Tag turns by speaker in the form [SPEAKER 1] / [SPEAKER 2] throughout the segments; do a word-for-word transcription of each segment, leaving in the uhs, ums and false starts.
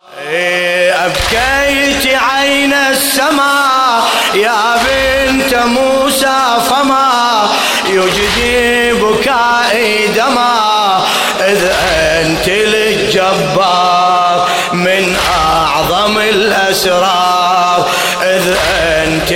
[SPEAKER 1] أبكيت عين السماء يا بنت موسى فما يجدي بكائي دما إذ أنت للجبار من أعظم الأسرار إذ أنت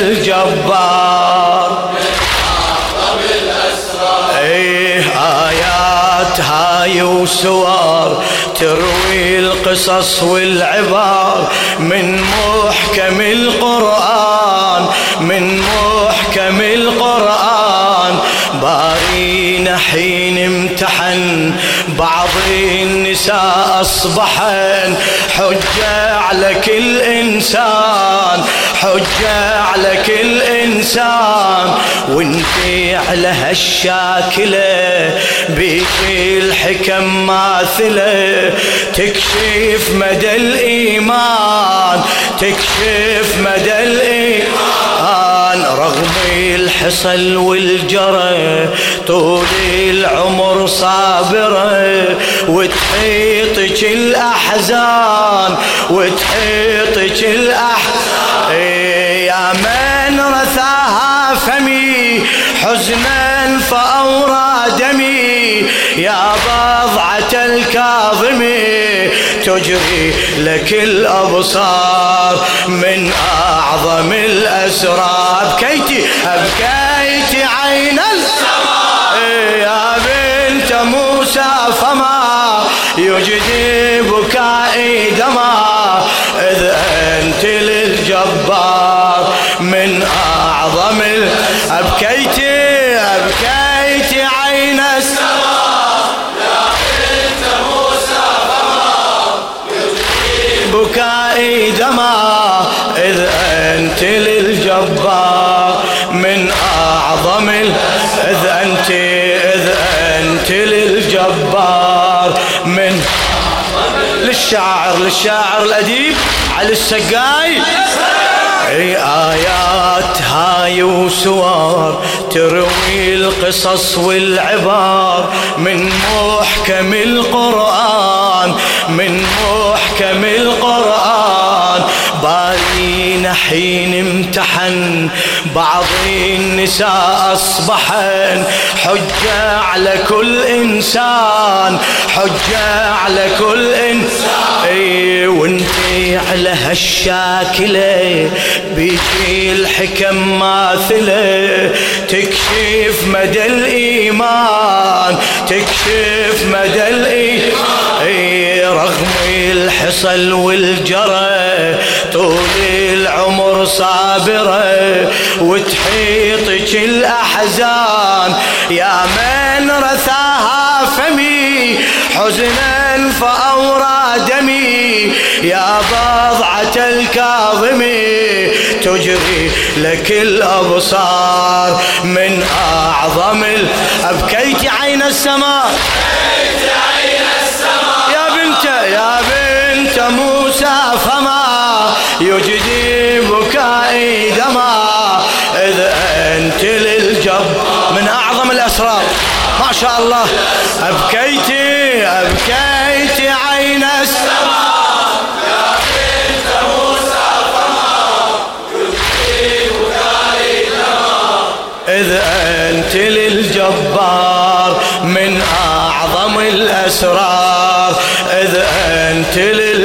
[SPEAKER 1] للجبار من أعظم الأسرار. إيه آيات هاي وسوار تروي القصص والعبار من محكم القرآن من محكم القرآن. بارينا حين امتحن بعض النساء أصبحن حجة على كل إنسان حجة على كل إنسان. وانتي على هالشاكلة بيجي الحكم ماثلة تكشف مدى الإيمان تكشف مدى الإيمان. رغم الحصل والجرى طول العمر صابرة وتحيطك الأحزان وتحيطك الأحزان. يا من رثاها فمي حزنا فأورى دمي يا بضعة الكاظمي تجري لك الأبصار من أعظم الأسرار. أبكيتي أبكيتي عين السماء يا بنت موسى فما يجدي بكائي دما إذ أنت للجبار من أعظم ال... أبكيتي أبكيتي عين السماء يا بنت موسى فما يجدي بكائي دما إذ أنت للجبار من أعظم ال... إذ أنت إذ أنت للجبار من للشاعر للشاعر الأديب علي السقاي. اي آيات هاي وسوار تروي القصص والعبار من محكم القرآن من محكم القرآن. بارينا حين امتحن بعض النساء أصبحن حجة على كل إنسان حجة على كل إنسان. اي وانتي على هالشاكلة بيجي الحكم ماثلة تكشف مدى الإيمان تكشف مدى الإيمان. رغم الحصل والجرى طول العمر صابرة وتحيطك الأحزان. يا من رثاها فمي حزنا فأورى دمي يا بضعة الكاظمي تجري لك الأبصار من أعظم ال... أبكيت عين السماء أبكيت عين السماء يا بنت يا بنت موسى فما يجدي بكائي دما إذ أنت للجب من أعظم الأسرار. ما شاء الله. أبكيتي أبكيتي عين السماء يا بنت موسى فما يجدي بكائي دما إذ أنت للجبار من أعظم الأسرار إذ أنت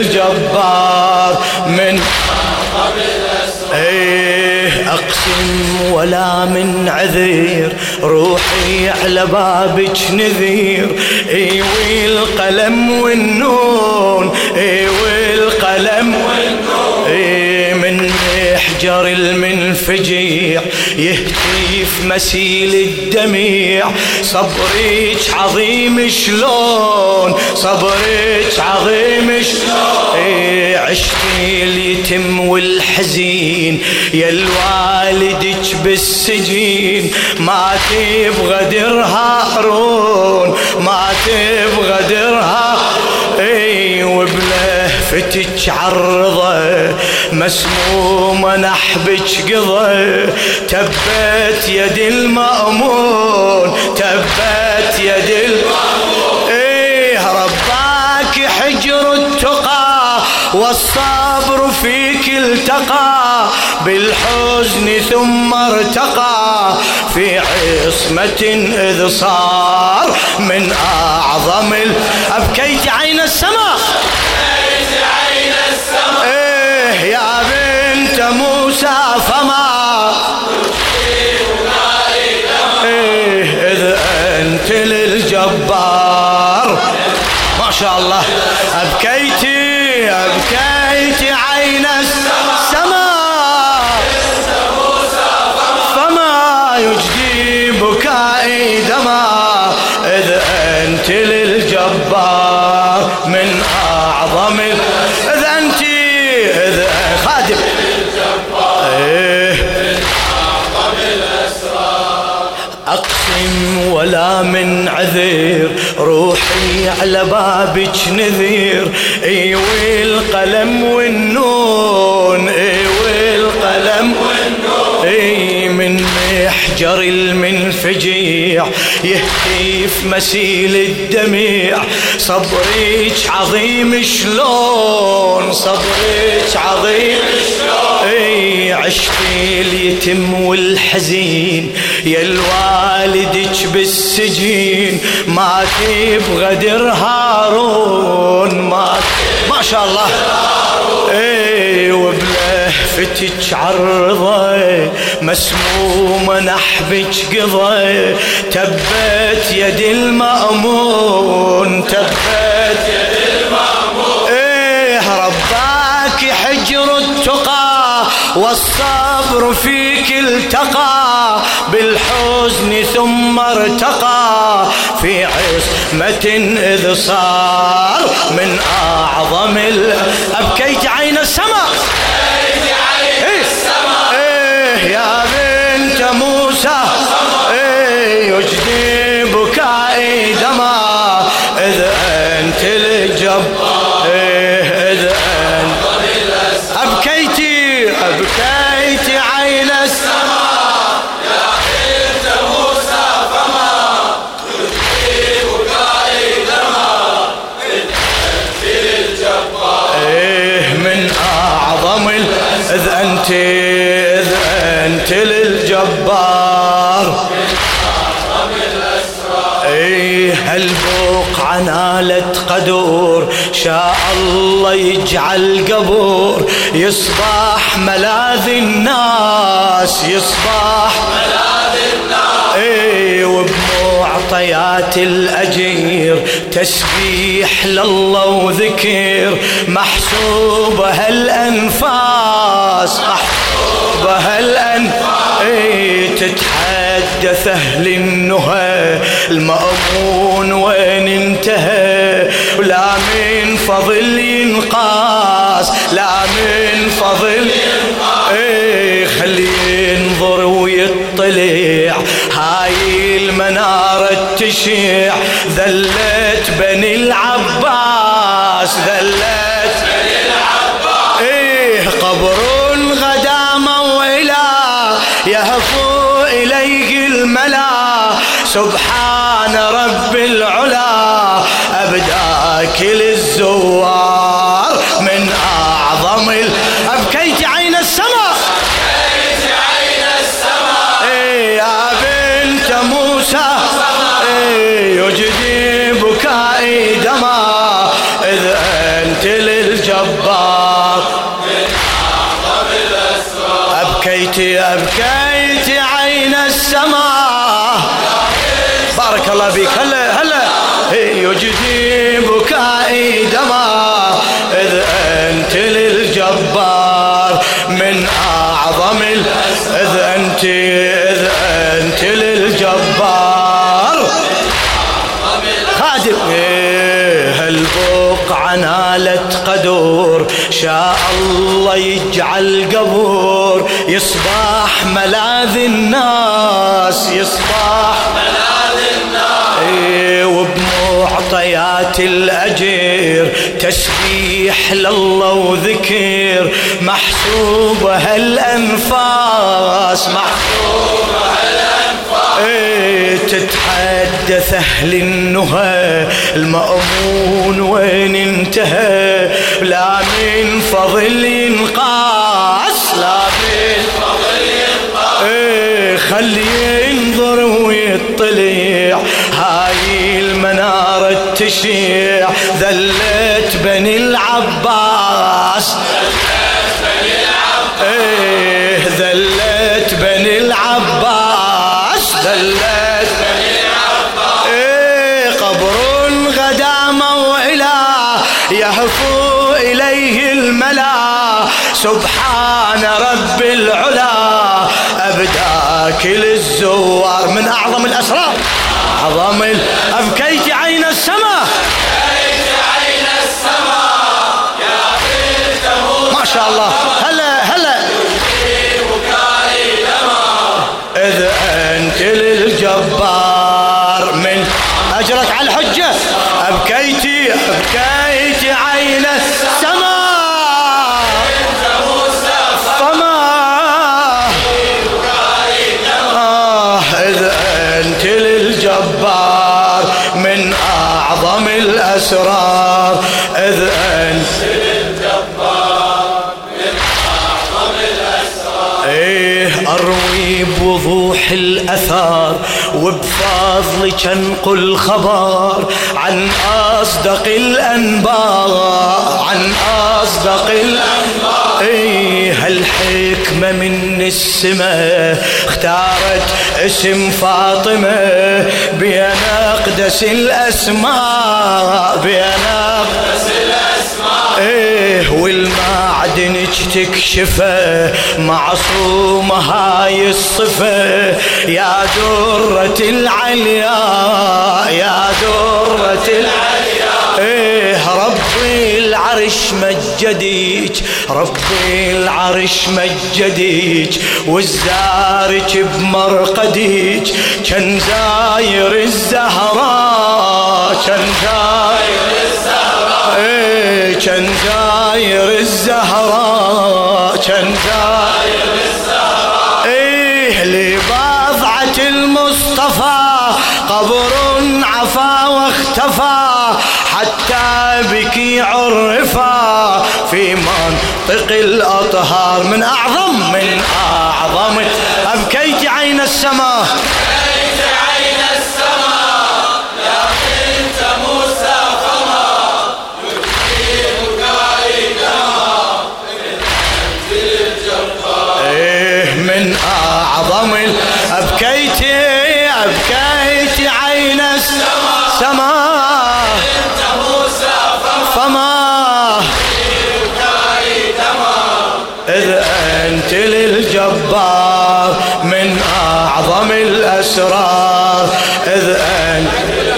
[SPEAKER 1] للجبار من أعظم الأسرار. إيه أقسم ولا من عذير روحي على بابك نذير. إيه والقلم والنون إيه والقلم والنون. إيه من محجر المنفجيع يهتف مسيل الدميع. صبرك عظيم شلون صبرك عظيم شلون. إيه عشتي اليتم والحزين يا الوالدك بالسجين ما تبغى در هارون ما تبغى در هارون. اي وبلهفتك عرضه مسمومه نحبك قضى تبت يد المأمون تبت يد المأمون. ايه رباك حجر التقى والصبر فيك التقى بالحزن ثم ارتقى في عصمة إذ صار من أعظم ال... أبكيت عين السماء أبكيت عين السماء إيه يا بنت موسى فما إيه إذ أنت للجبار ما شاء الله. أبكيتي أبكيتي عين السماء فما يجدي بكائي دما إذ أنت للجبار من أعظم إذ أنت إذ خادم إيه أقسم ولا من عذير روحي على بابك نذير اي والقلم والنون اي والقلم والنون اي من محجر المنفجيع يهتف مسيل الدميع صبرك عظيم شلون صبرك عظيم شلون اي عشتي اليتم والحزين يا الوالدك بالسجين ما تبغدر هارون ما ما شاء الله اي وبلهفتك عرضي مسمومة نحبك قضي تبت يد المأمون تبت يد المأمون ايه رباك حجر التقى والصبر فيك التقى بالحزن ثم ارتقى في عصمة إذ صار من أعظم ال... أبكيت عين السماء أبكيت عين السماء إيه يا بنت موسى إيه يجدي بكائي دما إذ أنت الجبار إيه إذ أنت أبكيتي أبكيتي عين السماء إذ أنت إذ أنت للجبار إيه هالبقعة نالت قدور شاء الله يجعل قبور يصبح ملاذ الناس يصبح ملاذ الناس إيه وبمعطيات الأجير تسبيح لله وذكر محسوبة هالأنفاس محسوبة هالأنفاس إيه تتحدث أهل النهى المأمون وين انتهى ولا من فضل ينقاس لا من فضل إيه خلي ينظر ويطلع هاي المنارة تشيع ذلت بني العباس ذلت بني العباس إيه قبر غدا موئلا يهفو إليه الملا سبحان رب العلا أبداك للزوار من أعظم ال... أبكيت عين السماء أبكيت عين السماء إيه يا بنت موسى إيه يجدي بكائي دما إذ أنت للجبار من أعظم الأسرار أبكيت أبكيت عين السماء بارك الله بك هلا هلا يجدي بكائي دما إذ أنت للجبار من أعظم ال... إذ أنت إذ أنت للجبار خادم هالبقعة نالت قدور شاء الله يجعل قبور يصبح ملاذ الناس يصبح ملاذ الناس إيه وبمعطيات الأجير تسبيح لله وذكر محسوبة هالأنفاس محسوبة هالأنفاس إيه تتحدث أهل النهى المأمون وين انتهى لا بالفضل ينقاس لا بالفضل ينقاس ايه خلي ينظر ويطلع هاي المنارة تشيع ذلت بني العباس ايه ذلت بني العباس ذلت بني العباس ايه قبر غدا موئلا يهفو اليه الملا سبحان رب العلا ابداك للزوار من اعظم الاسرار اعظم ال... ابكيت عين السماء ما شاء الله هلا هلا إذ أنت للجبار من أجرك على الحجة أبكيتي أبكيتي عين السماء فما آه إذ أنت للجبار من أعظم الأسرار إذ أنت أروي بوضوح الأثار وبفضلك أنقل الخبر عن أصدق الأنباء عن أصدق الأنباء إيه هالحكمة من السماء اختارت اسم فاطمة بين أقدس الأسماء بين أقدس الأسماء إيه والمعدن تكشفه معصومة هاي الصفة يا درة العليا يا درة العليا ايه ربي العرش مجديك ربي العرش مجديك والزارك بمرقديك كان زاير الزهراء كان زاير الزهراء ايه كان زاير الزهراء كان زاير الزهراء ايه لبضعة المصطفى قبر عفا واختفى حتى بكي عرفا في منطق الأطهار من أعظم من أعظم أبكيت عين السماء أبكيت عين السماء يا بنت موسى فما يكفيك كايدما أنت الجبار إيه من أعظم أبكيت أبكيت عين السماء فما إذ أنت للجبار من أعظم الأسرار إذ أنت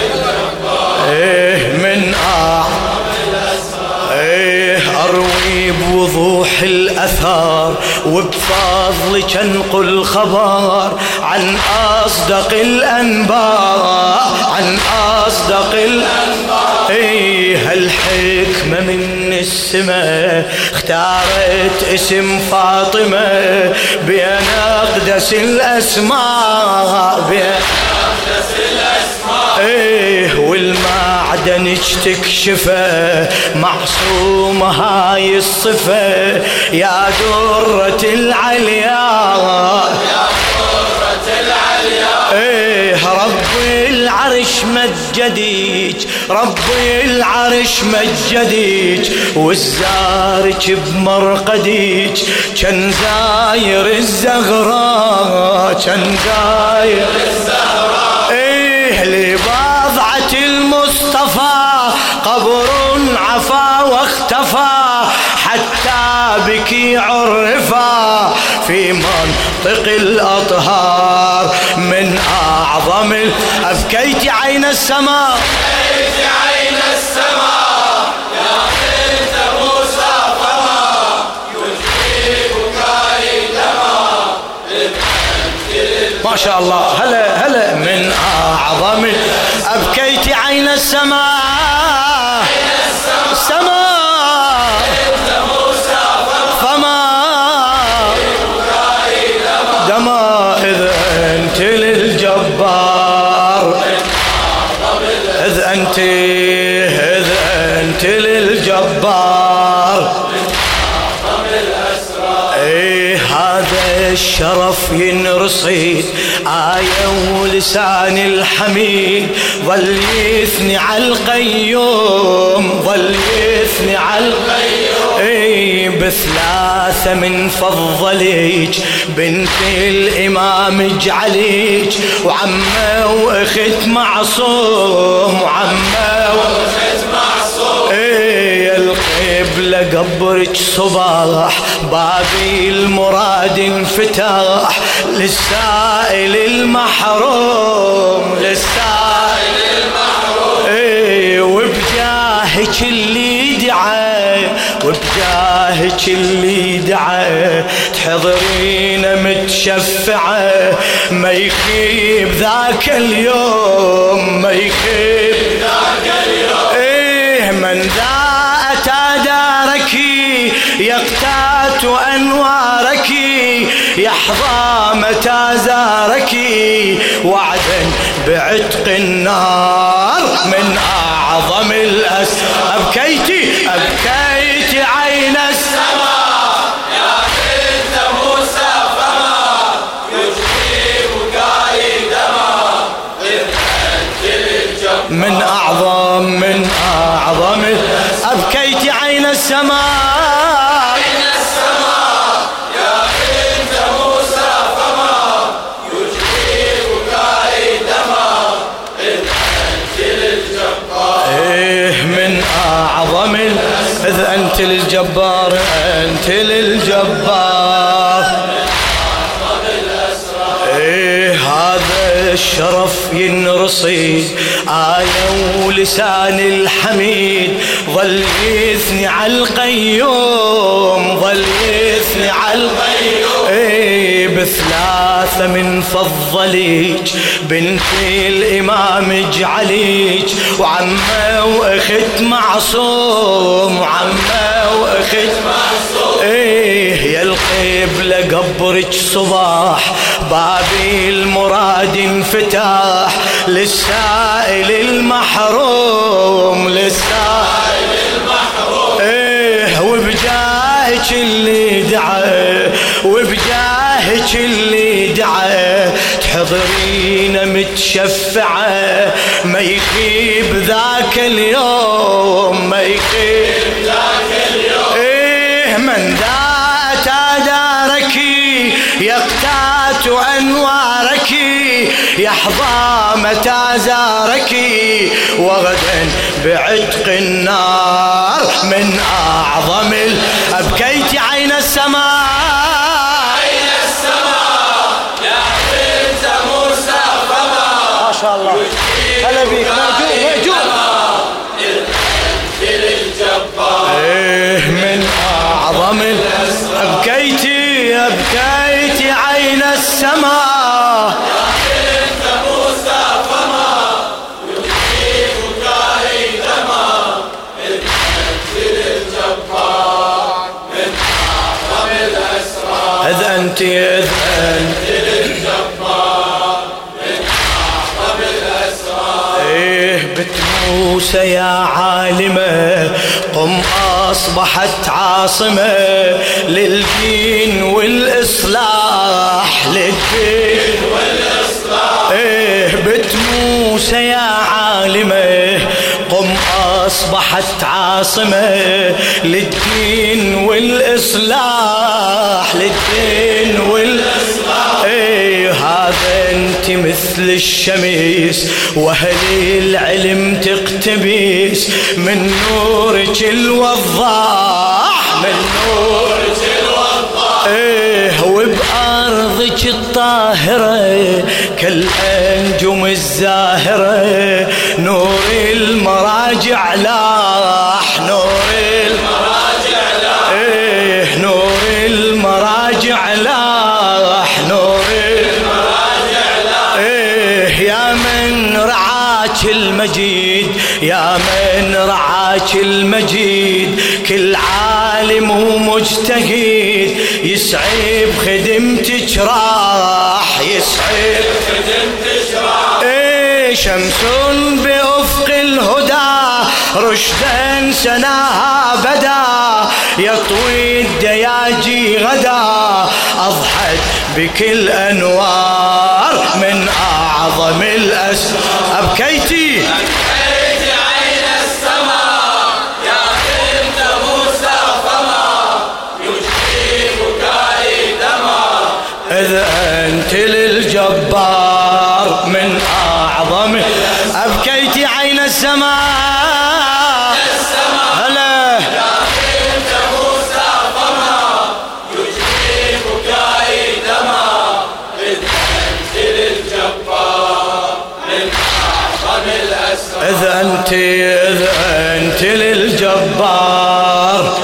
[SPEAKER 1] إيه من أعظم الأسرار إيه أروي بوضوح الأثار وبفضلك أنقل الخبر عن أصدق الأنباء عن أصدق الأنباء إيه هالحكمة من السماء اختارت اسم فاطمة بين أقدس الأسماء بين أقدس الأسماء إيه والمعدن تكشفه معصومة هاي الصفة يا درة العليا يا درة العليا إيه ربي العرش مجديك ربي العرش مجديك والزارك بمرقديك كان زاير الزغراء كان زاير الزغراء إيه لبضعة المصطفى قبر عفا واختفى حتى بكي عرفا في منطق الأطهار من أعظم أبكيت عين السماء أبكيت عين السماء يا بنت موسى فما يجيب كايدما ما شاء الله هلا هلا من أعظم أبكيت عين السماء السماء دما إذ أنت للجبار إذ أنت إذ أنت للجبار الشرف ينرصيد آية ولسان الحميد ظل يثني على القيوم ظل يثني على القيوم اي بثلاثة من فضليج بنت الإمام اجعليج وعمه واخت معصوم وعمه واخت معصوم اي القبلة قبرك صباح بابي المراد انفتاح للسائل المحروم للسائل المحروم اي وبجاهك اللي دعا وبجاهك اللي دعا تحضرين متشفعة ما يخيب ذاك اليوم ما يخيب ذاك اليوم ايه من ذا أتى دارك يقتات أنوارك يحظى متى زارك وعدا بعتق النار من أعظم الأس أبكيتي أبكيتي عين السماء يا بنت موسى فما يجيب قايدما إذ أنت للجبار من أعظم من أعظم أبكيتي عين السماء عين السماء يا بنت موسى فما يجيب قايدما إذ أنت للجبار إيه من أعظم إذ أنت للجبار أنت للجبار إيه هذا الشرف ينرصي آية ولسان الحميد ظل يثني على القيوم ظل يثني على القيوم إيه بثلاثة من فضليج بنت الإمام اجعليج وعمه واخت معصوم وعمه واخت معصوم إيه يا القبلة قبرك صباح بابي المراد انفتاح للسائل المحروم للسائل المحروم ايه وبجاهك اللي دعا وبجاهك اللي دعا تحضرين متشفعة ما يخيب ذاك اليوم ما يخيب ذاك اليوم ايه من ذا أتى دارك يقتات أنوارك يحظى متى زارك وغدا بعتق النار من أعظم أبكيت عين السماء عين السماء يا بنت موسى فما ما شاء الله هلا بيك موجود موجود إيه من أعظم أبكيتي أبكيتي عين السماء يا بنت موسى فما يجيب قايدما إذ أنت للجبار من أعظم الأسرار إذ أنت إذ أنت للجبار من أعظم الأسرار إيه بنت موسى يا عالمة قم أصبحت عاصمة للدين والإصلاح للدين والإصلاح إيه بنت موسى يا عالمة قم أصبحت عاصمة للدين والإصلاح للدين والإصلاح إيه هذا أنت مثل الشمس وأهل العلم تقتبس من نورك الوضاح من نورك الوضاح إيه وبأرضك الطاهرة كالأنجم الزاهرة نور المراجع لاح نور المراجع لاح إيه نور المراجع لاح نور المراجع لاح إيه يا من رعاك المجيد يا من رعاك المجيد كل عالم ومجتهد يسعب خدمتك راح يسعب خدمتك راح إيه شمس بأفق الهدى رشدا سناها بدا يطوي الدياجي غدا أضحت بكل أنوار من أعظم الأس. أبكيتي
[SPEAKER 2] أبكيتي عين السماء يا بنت موسى فما يجيب بكائي دما
[SPEAKER 1] إذ أنت للجبار من أعظم. أبكيتي عين السماء هلا
[SPEAKER 2] يا بنت موسى فما يجيب بكائي دما إذ أنت للجبار من أعظم الأسرار.
[SPEAKER 1] إذ أنت إذ أنت للجبار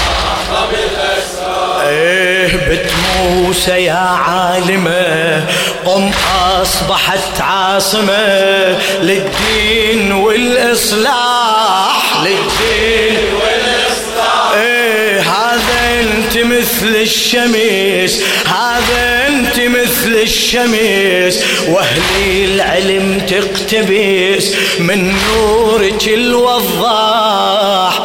[SPEAKER 1] إيه بنت موسى يا عالمة قم أصبحت عاصمة للدين والإصلاح للدين والإصلاح. إيه هذا أنت مثل الشمس هذا أنت مثل الشمس وأهلي العلم تقتبس من نورك الوضاح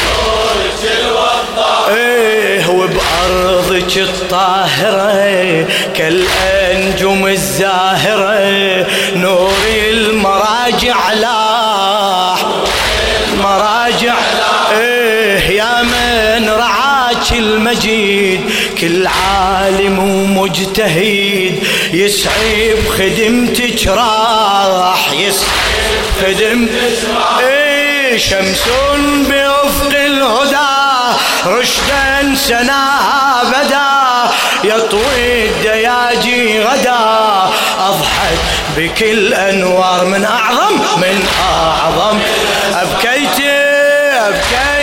[SPEAKER 1] ايه وبأرضك الطاهرة كالأنجم الزاهرة نور المراجع لاح المراجع ايه يا من رعاك المجيد كل عالم ومجتهد يسعي بخدمتك راح يسعي بخدمتك ايه شمس بأفق الهدى رشدا سناها بدا يطوي الدياجي غدا أضحت بكل أنوار من أعظم من أعظم. أبكيتي أبكيتي